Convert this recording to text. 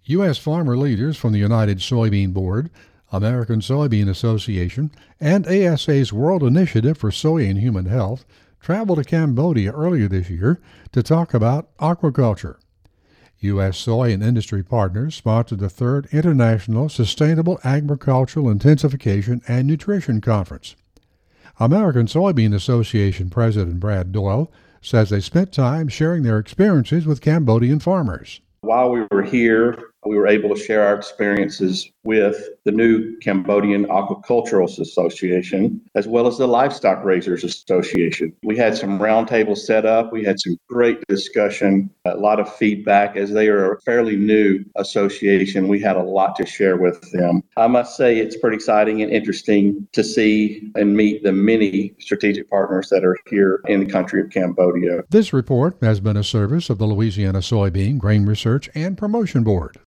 U.S. farmer leaders from the United Soybean Board, American Soybean Association, and ASA's World Initiative for Soy and Human Health traveled to Cambodia earlier this year to talk about aquaculture. U.S. soy and industry partners sponsored the third International Sustainable Agricultural Intensification and Nutrition Conference. American Soybean Association President Brad Doyle says they spent time sharing their experiences with Cambodian farmers. While we were here, we were able to share our experiences with the new Cambodian Aquacultural Association, as well as the Livestock Raisers Association. We had some roundtables set up. We had some great discussion, a lot of feedback. As they are a fairly new association, we had a lot to share with them. I must say it's pretty exciting and interesting to see and meet the many strategic partners that are here in the country of Cambodia. This report has been a service of the Louisiana Soybean Grain Research and Promotion Board.